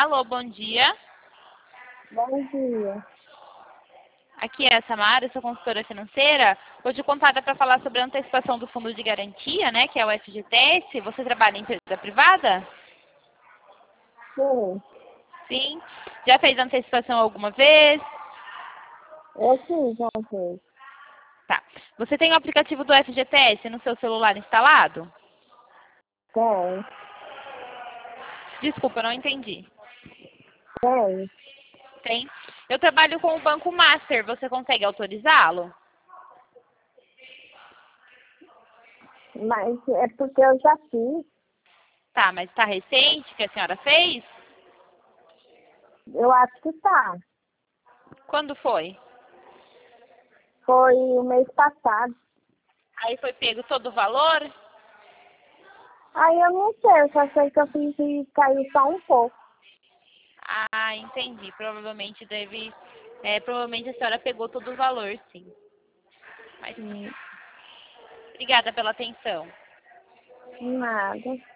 Alô, bom dia. Bom dia. Aqui é a Samara, sou consultora financeira. Hoje contada para falar sobre a antecipação do fundo de garantia, né, que é o FGTS. Você trabalha em empresa privada? Sim, Sim. Já fez antecipação alguma vez? eu fiz uma vez. Tá. Você tem o aplicativo do FGTS no seu celular instalado? Tem, Desculpa, eu não entendi. tem. Tem. Eu trabalho com o Banco Master. Você consegue autorizá-lo? Mas é porque eu já fiz. Tá, mas está recente que a senhora fez? Eu acho que tá. Quando foi? Foi o mês passado. Aí foi pego todo o valor? Aí eu não sei, eu só sei que eu fiz e caiu só um pouco. Ah, entendi. Provavelmente a senhora pegou todo o valor, sim. Mas Hum, obrigada pela atenção. Nada.